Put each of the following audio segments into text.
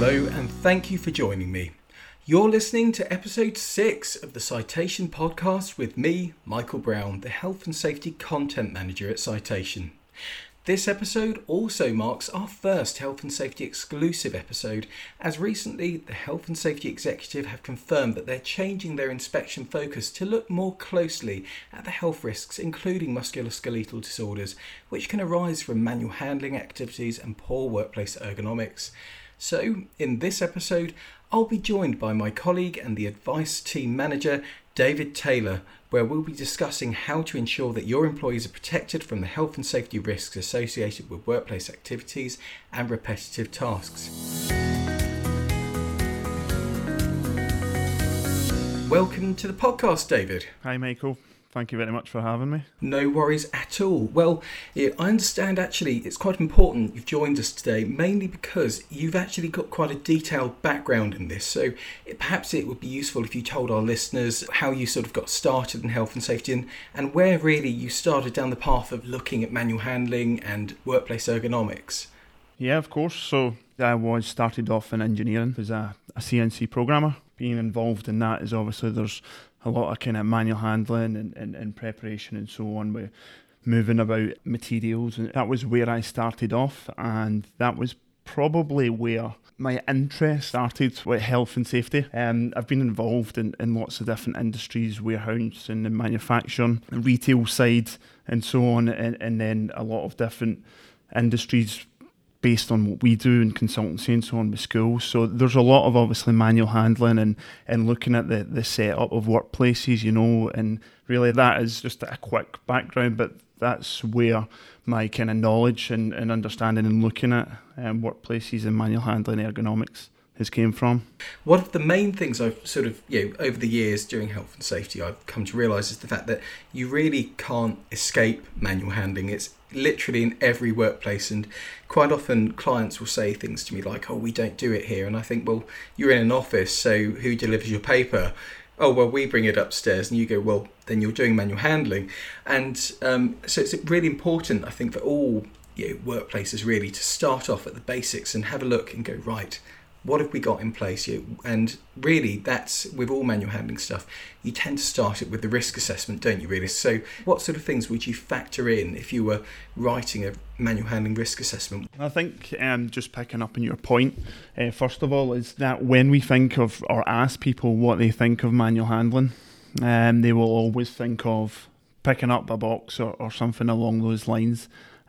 Hello and thank you for joining me. You're listening to episode 6 of the Citation Podcast with me, Michael Brown, the Health and Safety Content Manager at Citation. This episode also marks our first Health and Safety exclusive episode, as recently the Health and Safety Executive have confirmed that they're changing their inspection focus to look more closely at the health risks, including musculoskeletal disorders, which can arise from manual handling activities and poor workplace ergonomics. So, in this episode, I'll be joined by my colleague and the Advice Team Manager, David Taylor, where we'll be discussing how to ensure that your employees are protected from the health and safety risks associated with workplace activities and repetitive tasks. Welcome to the podcast, David. Hi, Michael. Thank you very much for having me. No worries at all. Well, I understand actually it's quite important you've joined us today, mainly because you've actually got quite a detailed background in this. So perhaps it would be useful if you told our listeners how you sort of got started in health and safety and where really you started down the path of looking at manual handling and workplace ergonomics. Yeah, of course. So I started off in engineering as a CNC programmer. Being involved in that is obviously there's a lot of kind of manual handling and preparation and so on with moving about materials, and that was where I started off, and that was probably where my interest started with health and safety. I've been involved in lots of different industries, warehousing and manufacturing, retail side and so on, and then a lot of different industries based on what we do in consultancy and so on with schools. So there's a lot of obviously manual handling and looking at the setup of workplaces, you know, and really that is just a quick background, but that's where my kind of knowledge and understanding and looking at workplaces and manual handling ergonomics has came from. One of the main things I've sort of, over the years during health and safety, I've come to realise is the fact that you really can't escape manual handling. It's literally in every workplace, and quite often clients will say things to me like, oh, we don't do it here. And I think, well, you're in an office, so who delivers your paper? Oh, well, we bring it upstairs. And you go, well, then you're doing manual handling. And so it's really important, I think, for all workplaces really to start off at the basics and have a look and go, right, what have we got in place here? And really, that's with all manual handling stuff, you tend to start it with the risk assessment, don't you, really? So what sort of things would you factor in if you were writing a manual handling risk assessment? I think just picking up on your point, first of all, is that when we think of or ask people what they think of manual handling, they will always think of picking up a box or something along those lines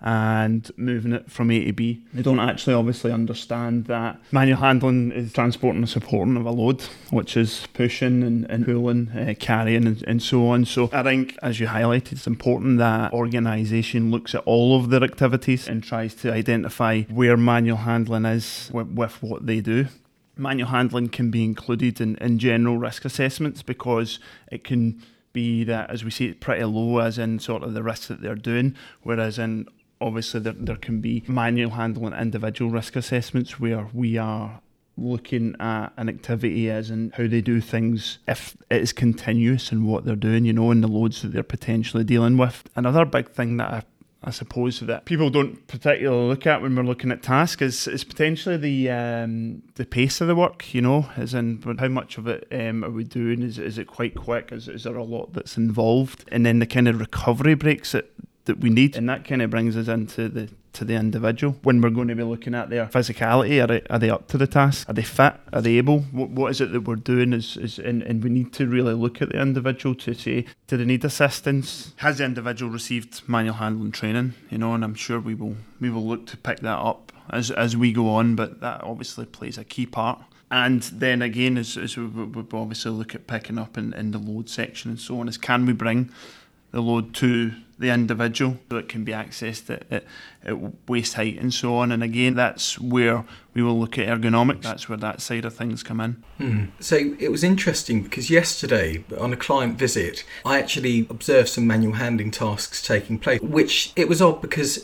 and moving it from A to B. They don't actually obviously understand that manual handling is transporting and supporting of a load, which is pushing and pulling, carrying and so on. So I think, as you highlighted, it's important that organisation looks at all of their activities and tries to identify where manual handling is with what they do. Manual handling can be included in general risk assessments because it can be that, as we see, it's pretty low as in sort of the risks that they're doing, whereas in obviously there can be manual handling individual risk assessments where we are looking at an activity as in how they do things, if it is continuous in what they're doing, you know, and the loads that they're potentially dealing with. Another big thing that I suppose that people don't particularly look at when we're looking at tasks is potentially the pace of the work, you know, as in how much of it are we doing, is it quite quick, is there a lot that's involved, and then the kind of recovery breaks that we need, and that kind of brings us into the individual when we're going to be looking at their physicality. Are they up to the task? Are they fit? Are they able? What is it that we're doing? And we need to really look at the individual to say, do they need assistance? Has the individual received manual handling training? You know, and I'm sure we will look to pick that up as we go on, but that obviously plays a key part. And then again, as we obviously look at picking up in the load section and so on, is can we bring the load to the individual so it can be accessed at waist height and so on. And again, that's where we will look at ergonomics. That's where that side of things come in. So it was interesting because yesterday on a client visit, I actually observed some manual handling tasks taking place, which it was odd because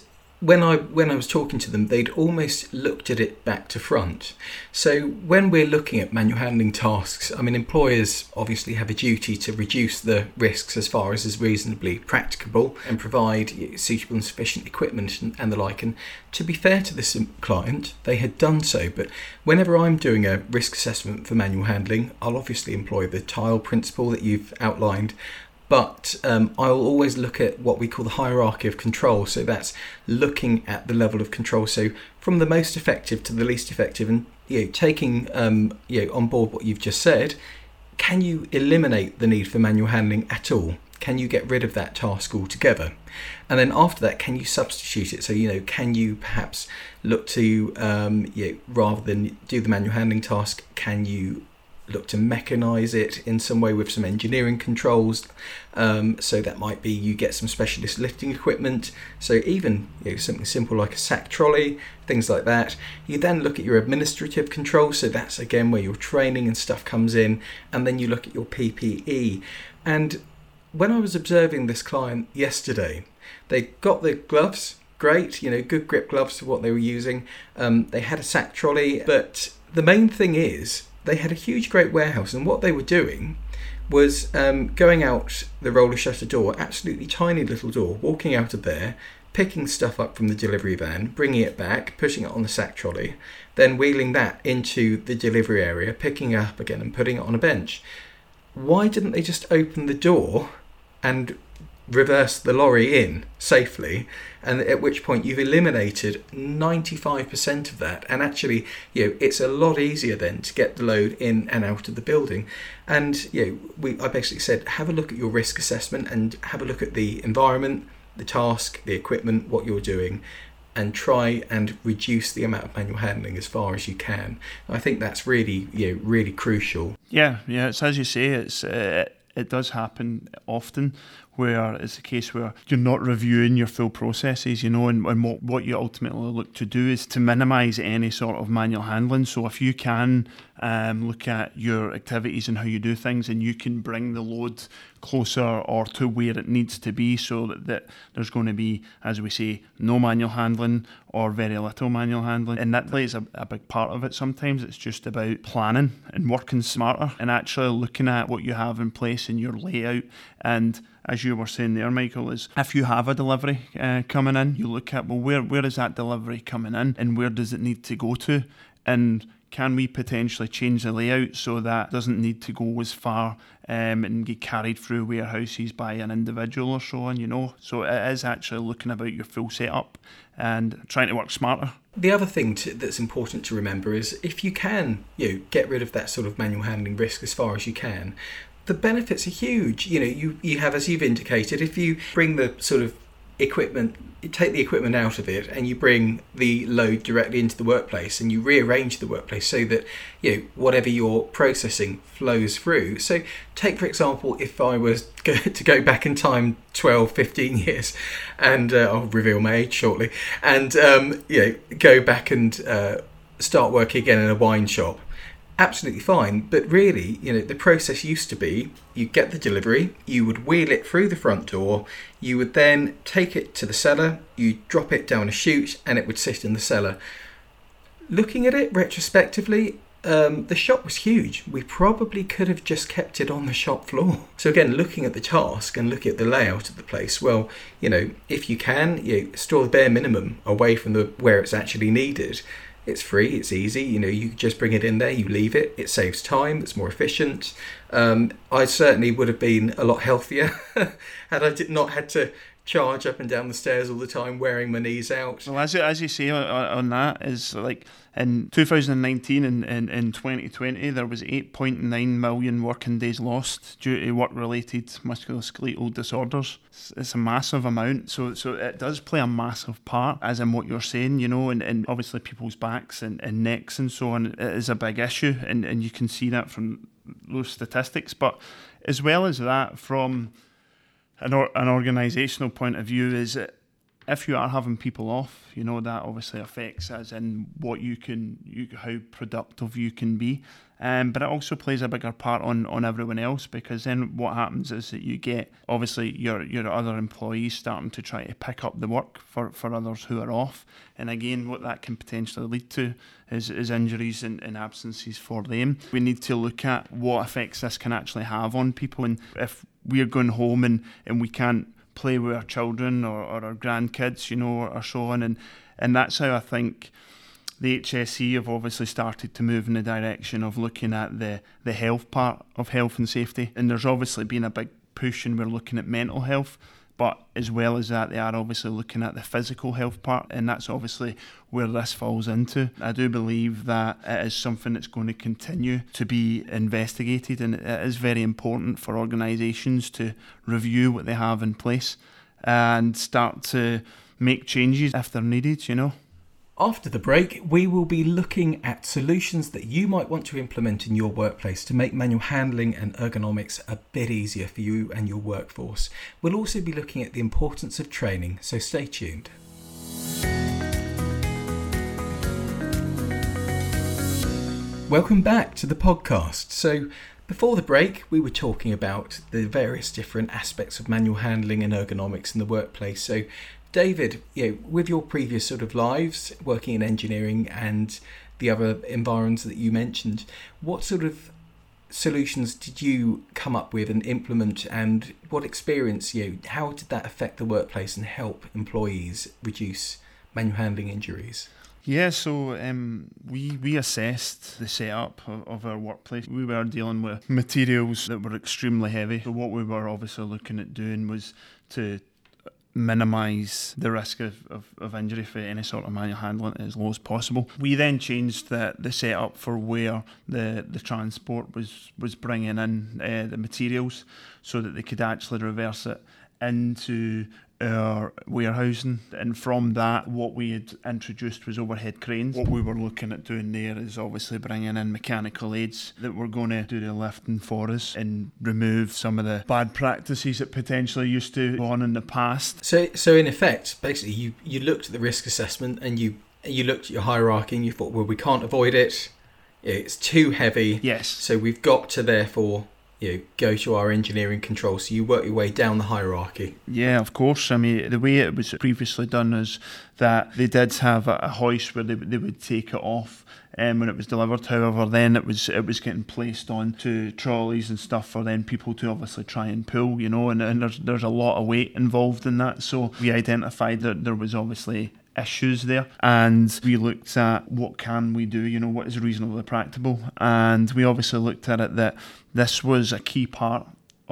when I was talking to them, they'd almost looked at it back to front. So when we're looking at manual handling tasks, I mean, employers obviously have a duty to reduce the risks as far as is reasonably practicable and provide suitable and sufficient equipment and the like. And to be fair to this client, they had done so. But whenever I'm doing a risk assessment for manual handling, I'll obviously employ the TILE principle that you've outlined. But I'll always look at what we call the hierarchy of control. So that's looking at the level of control. So from the most effective to the least effective, and taking on board what you've just said, can you eliminate the need for manual handling at all? Can you get rid of that task altogether? And then after that, can you substitute it? So, can you perhaps look to, rather than do the manual handling task, can you look to mechanize it in some way with some engineering controls? So that might be you get some specialist lifting equipment. So even something simple like a sack trolley, things like that. You then look at your administrative controls. So that's again where your training and stuff comes in. And then you look at your PPE. And when I was observing this client yesterday, they got the gloves, great, good grip gloves for what they were using. They had a sack trolley, but the main thing is, they had a huge, great warehouse, and what they were doing was going out the roller shutter door, absolutely tiny little door, walking out of there, picking stuff up from the delivery van, bringing it back, putting it on the sack trolley, then wheeling that into the delivery area, picking it up again and putting it on a bench. Why didn't they just open the door and reverse the lorry in safely, and at which point you've eliminated 95% of that, and actually it's a lot easier then to get the load in and out of the building. And I basically said, have a look at your risk assessment and have a look at the environment, the task, the equipment, what you're doing, and try and reduce the amount of manual handling as far as you can. I think that's really really crucial. Yeah, it's as you say, it does happen often, where it's a case where you're not reviewing your full processes, and what you ultimately look to do is to minimise any sort of manual handling. So if you can look at your activities and how you do things, and you can bring the load closer or to where it needs to be, so that there's going to be, as we say, no manual handling or very little manual handling. And that plays a big part of it. Sometimes it's just about planning and working smarter and actually looking at what you have in place in your layout. And as you were saying there, Michael, is if you have a delivery coming in, you look at, well, where is that delivery coming in and where does it need to go to? And can we potentially change the layout so that it doesn't need to go as far and get carried through warehouses by an individual or so on, So it is actually looking about your full setup and trying to work smarter. The other thing that's important to remember is if you can get rid of that sort of manual handling risk as far as you can, the benefits are huge. You have, as you've indicated, if you bring the sort of equipment, you take the equipment out of it and you bring the load directly into the workplace and you rearrange the workplace so that whatever you're processing flows through. So take, for example, if I was to go back in time 12, 15 years, and I'll reveal my age shortly, and go back and start working again in a wine shop. Absolutely fine, but really, the process used to be you get the delivery, you would wheel it through the front door, you would then take it to the cellar, you drop it down a chute, and it would sit in the cellar. Looking at it retrospectively, the shop was huge. We probably could have just kept it on the shop floor. So again, looking at the task and looking at the layout of the place, well, if you can, store the bare minimum away from where it's actually needed. It's free, it's easy, you just bring it in there, you leave it, it saves time, it's more efficient. I certainly would have been a lot healthier had I not had to charge up and down the stairs all the time, wearing my knees out. Well, as you say on that, is like in 2019 and in 2020, there was 8.9 million working days lost due to work-related musculoskeletal disorders. It's a massive amount, so it does play a massive part, as in what you're saying, and obviously people's backs and necks and so on. It is a big issue, and you can see that from those statistics. But as well as that, from an organisational point of view, is if you are having people off, that obviously affects as in what how productive you can be. But it also plays a bigger part on everyone else, because then what happens is that you get obviously your other employees starting to try to pick up the work for others who are off. And again, what that can potentially lead to is injuries and absences for them. We need to look at what effects this can actually have on people. And if we're going home and we can't play with our children or our grandkids, or so on. And that's how I think the HSE have obviously started to move in the direction of looking at the health part of health and safety. And there's obviously been a big push, and we're looking at mental health. But as well as that, they are obviously looking at the physical health part, and that's obviously where this falls into. I do believe that it is something that's going to continue to be investigated, and it is very important for organisations to review what they have in place and start to make changes if they're needed, After the break, we will be looking at solutions that you might want to implement in your workplace to make manual handling and ergonomics a bit easier for you and your workforce. We'll also be looking at the importance of training, so stay tuned. Welcome back to the podcast. So before the break, we were talking about the various different aspects of manual handling and ergonomics in the workplace. So David, with your previous sort of lives, working in engineering and the other environs that you mentioned, what sort of solutions did you come up with and implement, and what experience, how did that affect the workplace and help employees reduce manual handling injuries? Yeah, so we assessed the setup of our workplace. We were dealing with materials that were extremely heavy. So what we were obviously looking at doing was to minimise the risk of injury for any sort of manual handling as low as possible. We then changed the setup for where the transport was bringing in the materials, so that they could actually reverse it into our warehousing. And from that, what we had introduced was overhead cranes. What we were looking at doing there is obviously bringing in mechanical aids that were going to do the lifting for us and remove some of the bad practices that potentially used to go on in the past. So in effect, basically you looked at the risk assessment and you looked at your hierarchy and you thought, well, we can't avoid it. It's too heavy. Yes. So we've got to therefore go to our engineering control. So you work your way down the hierarchy. Yeah, of course. I mean, the way it was previously done is that they did have a hoist where they would take it off when it was delivered. However, then it was getting placed onto trolleys and stuff for then people to obviously try and pull, and there's a lot of weight involved in that. So we identified that there was obviously issues there, and we looked at what can we do, what is reasonably practicable, and we obviously looked at it that this was a key part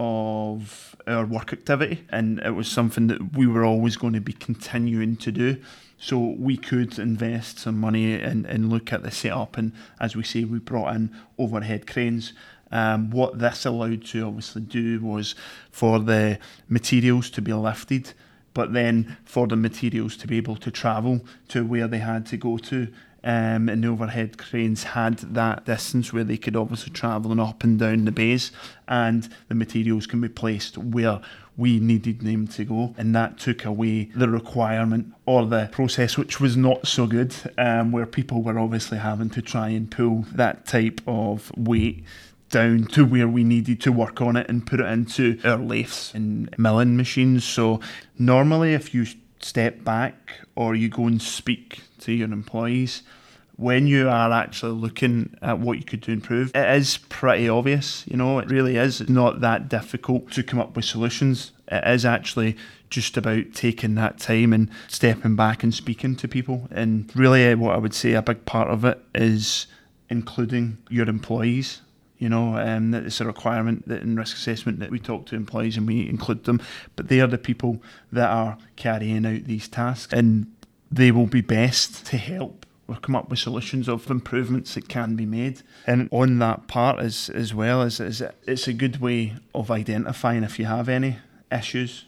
of our work activity, and it was something that we were always going to be continuing to do. So we could invest some money and look at the setup, and as we say, we brought in overhead cranes. What this allowed to obviously do was for the materials to be lifted, but then for the materials to be able to travel to where they had to go to. And the overhead cranes had that distance where they could obviously travel and up and down the bays, and the materials can be placed where we needed them to go. And that took away the requirement or the process, which was not so good, where people were obviously having to try and pull that type of weight down to where we needed to work on it and put it into our lathes and milling machines. So normally if you step back or you go and speak to your employees, when you are actually looking at what you could do to improve, it is pretty obvious, it really is. It's not that difficult to come up with solutions. It is actually just about taking that time and stepping back and speaking to people. And really what I would say a big part of it is including your employees. That it's a requirement that in risk assessment that we talk to employees and we include them, but they are the people that are carrying out these tasks, and they will be best to help or come up with solutions of improvements that can be made. And on that part as well, is it's a good way of identifying if you have any issues.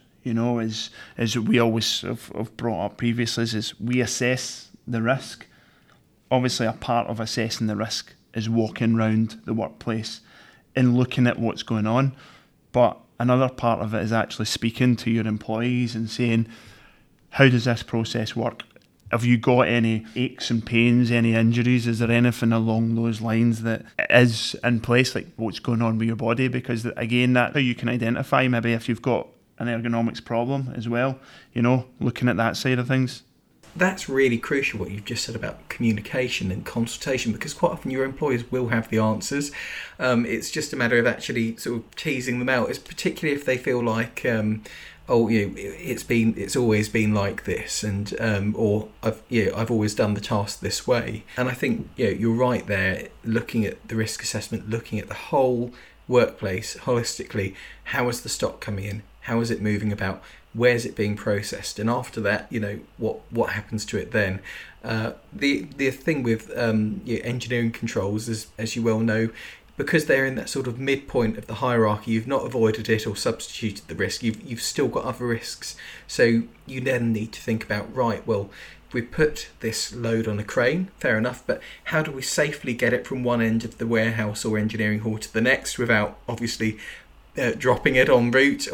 As we always have brought up previously, is we assess the risk. Obviously, a part of assessing the risk is walking around the workplace and looking at what's going on. But another part of it is actually speaking to your employees and saying, how does this process work? Have you got any aches and pains, any injuries? Is there anything along those lines that is in place, like what's going on with your body? Because again, that's how you can identify maybe if you've got an ergonomics problem as well, looking at that side of things. That's really crucial what you've just said about communication and consultation, because quite often your employers will have the answers. It's just a matter of actually sort of teasing them out, it's particularly if they feel like it's always been like this, and or I've always done the task this way. And I think you're right there, looking at the risk assessment, looking at the whole workplace holistically. How is the stock coming in? How is it moving about? Where's it being processed? And after that, what happens to it then? The thing with engineering controls is, as you well know, because they're in that sort of midpoint of the hierarchy, you've not avoided it or substituted the risk. You've still got other risks. So you then need to think about, right, well, we put this load on a crane, fair enough, but how do we safely get it from one end of the warehouse or engineering hall to the next without obviously dropping it en route?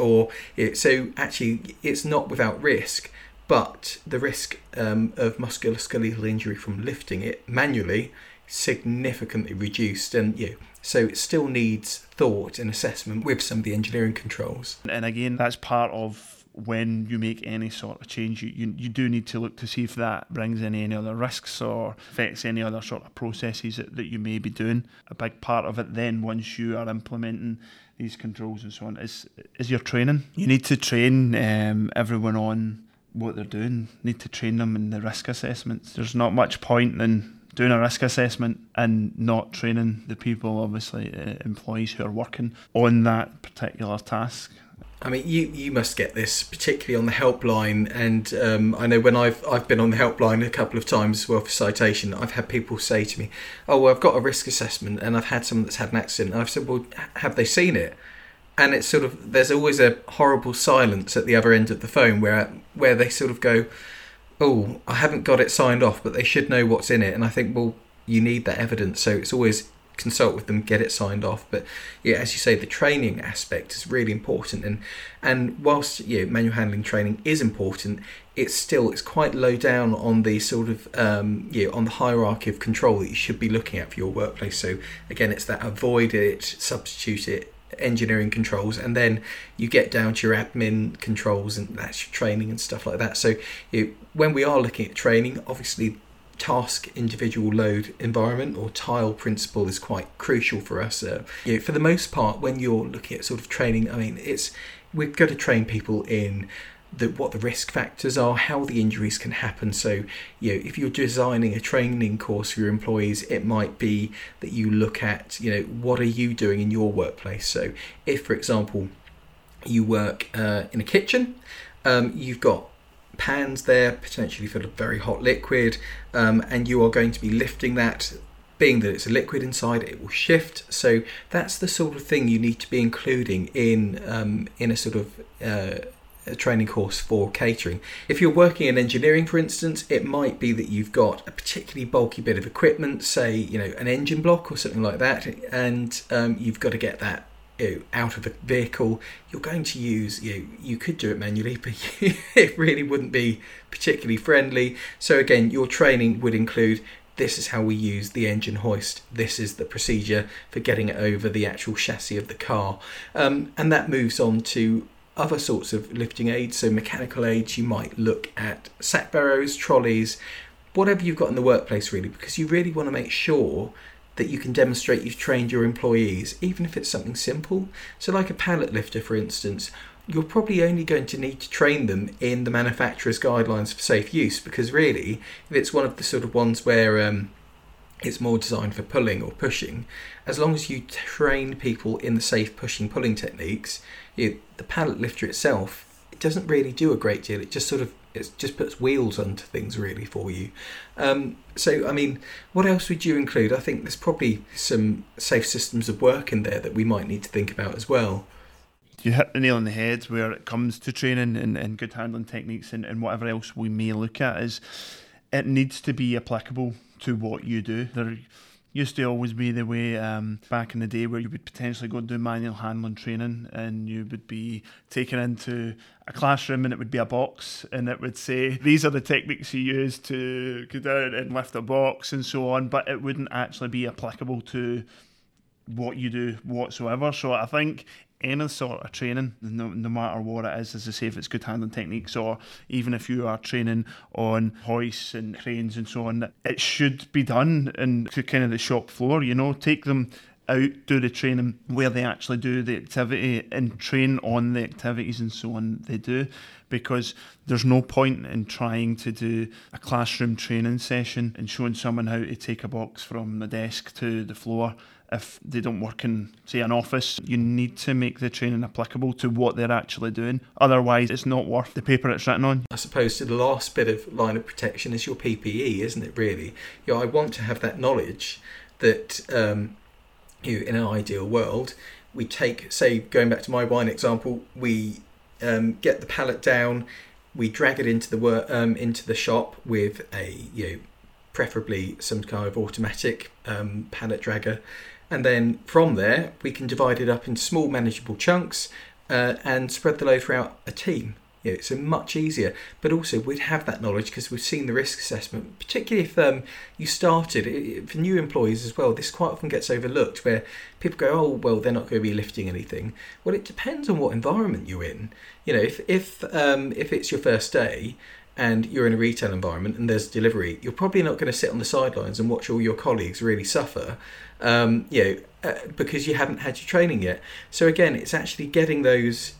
So actually it's not without risk, but the risk of musculoskeletal injury from lifting it manually significantly reduced, and so it still needs thought and assessment with some of the engineering controls. And again, that's part of when you make any sort of change, you do need to look to see if that brings in any other risks or affects any other sort of processes that you may be doing. A big part of it then, once you are implementing these controls and so on, is your training. You need to train everyone on what they're doing, need to train them in the risk assessments. There's not much point in doing a risk assessment and not training the people, obviously employees who are working on that particular task. I mean, you must get this, particularly on the helpline, and I know when I've been on the helpline a couple of times as well for citation, I've had people say to me, "Oh, well, I've got a risk assessment and I've had someone that's had an accident," and I've said, "Well, have they seen it?" And it's sort of, there's always a horrible silence at the other end of the phone where they sort of go, "Oh, I haven't got it signed off, but they should know what's in it." And I think, well, you need that evidence, so it's always consult with them, get it signed off. But as you say, the training aspect is really important, and whilst manual handling training is important, it's quite low down on the sort of on the hierarchy of control that you should be looking at for your workplace. So again, it's that avoid it, substitute it, engineering controls, and then you get down to your admin controls, and that's your training and stuff like that. So when we are looking at training, obviously task individual load environment or tile principle is quite crucial for us. For the most part, when you're looking at sort of training, I mean, we've got to train people in what the risk factors are, how the injuries can happen. So if you're designing a training course for your employees, it might be that you look at what are you doing in your workplace. So if, for example, you work in a kitchen, you've got pans there potentially full of very hot liquid, and you are going to be lifting that. Being that it's a liquid inside, it will shift. So that's the sort of thing you need to be including in a sort of a training course for catering. If you're working in engineering, for instance, it might be that you've got a particularly bulky bit of equipment, say an engine block or something like that, and you've got to get that out of the vehicle. You're going to use, you could do it manually, but it really wouldn't be particularly friendly. So again, your training would include, this is how we use the engine hoist, this is the procedure for getting it over the actual chassis of the car, and that moves on to other sorts of lifting aids. So mechanical aids, you might look at sack barrows, trolleys, whatever you've got in the workplace really, because you really want to make sure that you can demonstrate you've trained your employees, even if it's something simple. So like a pallet lifter, for instance, you're probably only going to need to train them in the manufacturer's guidelines for safe use, because really, if it's one of the sort of ones where it's more designed for pulling or pushing, as long as you train people in the safe pushing pulling techniques, the pallet lifter itself, it doesn't really do a great deal. It just puts wheels onto things really for you. So I mean, what else would you include? I think there's probably some safe systems of work in there that we might need to think about as well. You hit the nail on the head where it comes to training and good handling techniques and whatever else we may look at, is it needs to be applicable to what you do. used to always be the way back in the day where you would potentially go and do manual handling training, and you would be taken into a classroom and it would be a box and it would say, these are the techniques you use to go down and lift a box and so on, but it wouldn't actually be applicable to what you do whatsoever. So I think any sort of training, no matter what it is, as I say, if it's good handling techniques, or even if you are training on hoists and cranes and so on, it should be done in kind of the shop floor. Take them out, do the training where they actually do the activity and train on the activities and so on they do, because there's no point in trying to do a classroom training session and showing someone how to take a box from the desk to the floor if they don't work in, say, an office. You need to make the training applicable to what they're actually doing. Otherwise, it's not worth the paper it's written on. I suppose the last bit of line of protection is your PPE, isn't it, really? I want to have that knowledge that, in an ideal world, we take, say, going back to my wine example, we get the pallet down, we drag it into the shop with a, preferably some kind of automatic pallet dragger. And then from there, we can divide it up into small manageable chunks and spread the load throughout a team. It's much easier, but also we'd have that knowledge because we've seen the risk assessment, particularly if you started, for new employees as well. This quite often gets overlooked where people go, oh, well, they're not going to be lifting anything. Well, it depends on what environment you're in. If it's your first day and you're in a retail environment and there's delivery, you're probably not going to sit on the sidelines and watch all your colleagues really suffer, because you haven't had your training yet. So again, it's actually getting those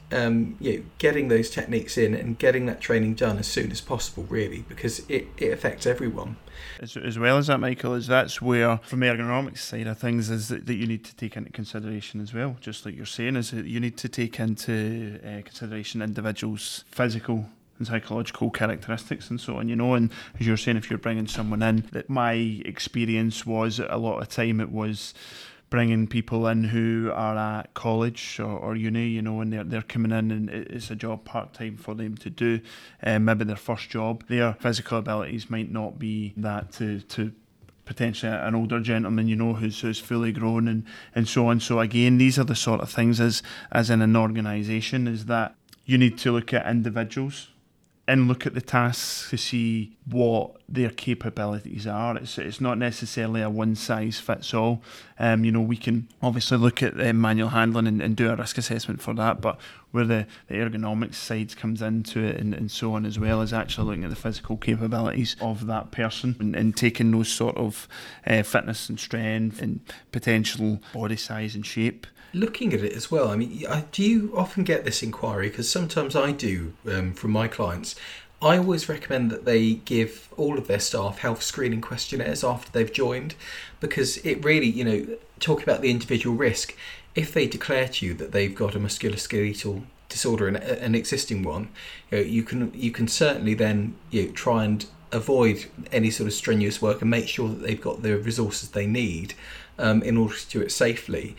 techniques in and getting that training done as soon as possible, really, because it affects everyone. As well as that, Michael, that's where, from the ergonomics side of things, is that you need to take into consideration as well, just like you're saying, is that you need to take into consideration individuals' physical and psychological characteristics and so on, and as you're saying, if you're bringing someone in, that my experience was a lot of time it was bringing people in who are at college or uni, and they're coming in and it's a job part-time for them to do, maybe their first job. Their physical abilities might not be that to potentially an older gentleman, who's fully grown and so on. So again, these are the sort of things as in an organisation, is that you need to look at individuals and look at the tasks to see what their capabilities are. It's not necessarily a one-size-fits-all. We can obviously look at manual handling and do a risk assessment for that, but where the ergonomics side comes into it and so on, as well as actually looking at the physical capabilities of that person and taking those sort of fitness and strength and potential body size and shape. Looking at it as well, do you often get this inquiry? Because sometimes I do from my clients. I always recommend that they give all of their staff health screening questionnaires after they've joined, because it really, talking about the individual risk, if they declare to you that they've got a musculoskeletal disorder, an existing one, you can certainly then try and avoid any sort of strenuous work and make sure that they've got the resources they need in order to do it safely.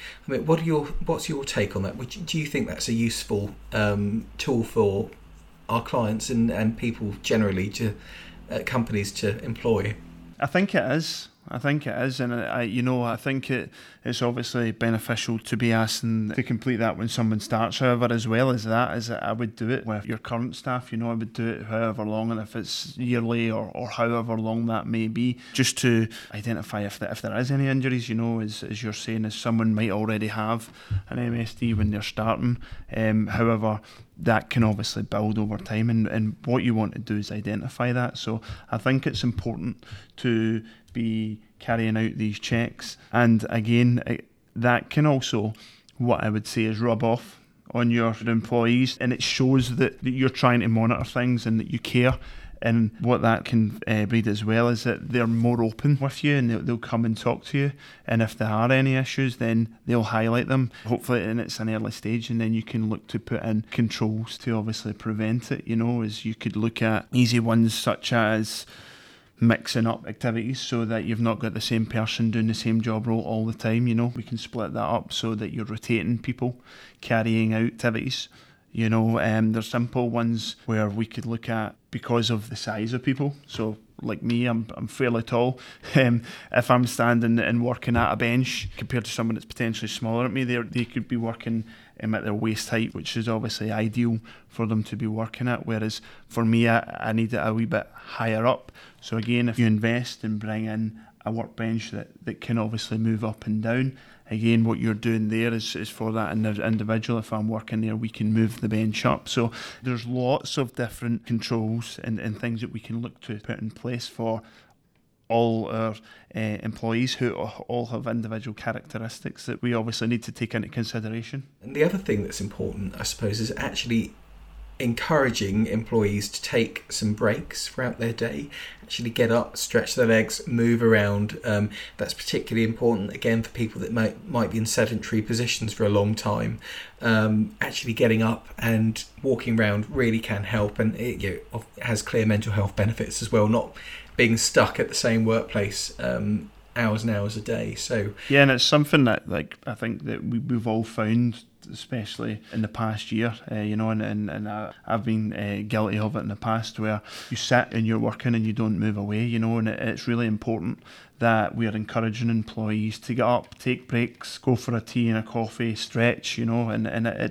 What's your take on that? Do you think that's a useful tool for our clients and people generally, to companies to employ? I think it is, and I think it's obviously beneficial to be asking to complete that when someone starts. However, as well as that, is that I would do it with your current staff. I would do it however long, and if it's yearly or however long that may be, just to identify if there is any injuries. As you're saying, as someone might already have an MSD when they're starting. However, that can obviously build over time, and what you want to do is identify that. So I think it's important to be carrying out these checks, and again, that can also, what I would say, is rub off on your employees, and it shows that you're trying to monitor things and that you care. And what that can breed as well is that they're more open with you, and they'll come and talk to you. And if there are any issues, then they'll highlight them, hopefully, and it's an early stage. And then you can look to put in controls to obviously prevent it, as you could look at easy ones such as mixing up activities so that you've not got the same person doing the same job role all the time. We can split that up so that you're rotating people carrying out activities. There's simple ones where we could look at, because of the size of people. So like me, I'm fairly tall. If I'm standing and working at a bench compared to someone that's potentially smaller than me, they could be working at their waist height, which is obviously ideal for them to be working at, whereas for me, I need it a wee bit higher up. So again, if you invest and bring in a workbench that can obviously move up and down, again, what you're doing there is for that individual. If I'm working there, we can move the bench up. So there's lots of different controls and things that we can look to put in place for all our employees, who all have individual characteristics that we obviously need to take into consideration. And the other thing that's important, I suppose, is actually encouraging employees to take some breaks throughout their day, actually get up, stretch their legs, move around. That's particularly important, again, for people that might be in sedentary positions for a long time. Actually getting up and walking around really can help, and it has clear mental health benefits as well, not being stuck at the same workplace hours and hours a day. So yeah, and it's something that, like, I think that we've all found, especially in the past year, and I've been guilty of it in the past, where you sit and you're working and you don't move away, and it's really important that we are encouraging employees to get up, take breaks, go for a tea and a coffee, stretch, and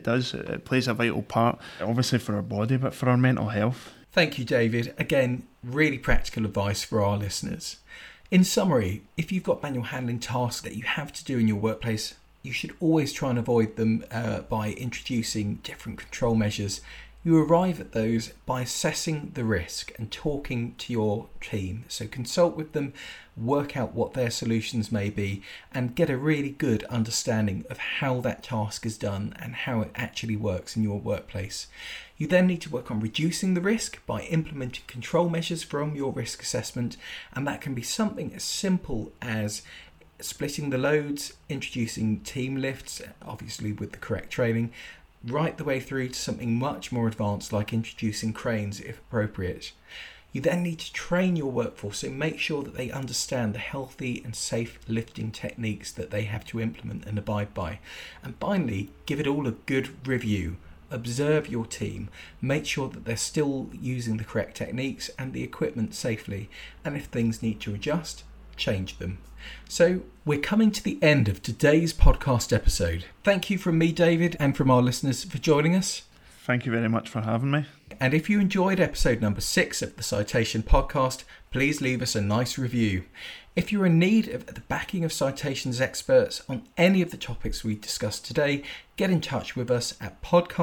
it plays a vital part, obviously for our body, but for our mental health. Thank you, David. Again, really practical advice for our listeners. In summary, if you've got manual handling tasks that you have to do in your workplace, you should always try and avoid them by introducing different control measures. You arrive at those by assessing the risk and talking to your team. So consult with them, work out what their solutions may be, and get a really good understanding of how that task is done and how it actually works in your workplace. You then need to work on reducing the risk by implementing control measures from your risk assessment, and that can be something as simple as splitting the loads, introducing team lifts, obviously with the correct training, right the way through to something much more advanced like introducing cranes if appropriate. You then need to train your workforce, so make sure that they understand the healthy and safe lifting techniques that they have to implement and abide by. And finally, give it all a good review. Observe your team, make sure that they're still using the correct techniques and the equipment safely, and if things need to adjust, change them. So we're coming to the end of today's podcast episode. Thank you from me, David, and from our listeners for joining us. Thank you very much for having me. And if you enjoyed episode number 6 of the Citation Podcast, please leave us a nice review. If you're in need of the backing of Citations experts on any of the topics we discussed today, get in touch with us at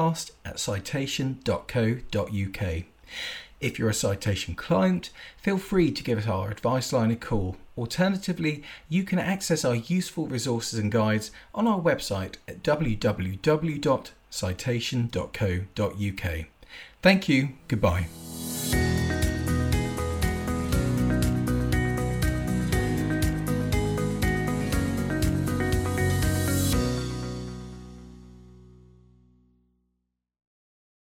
podcast@citation.co.uk. If you're a Citation client, feel free to give us our advice line a call. Alternatively, you can access our useful resources and guides on our website at www.citation.co.uk. Thank you. Goodbye.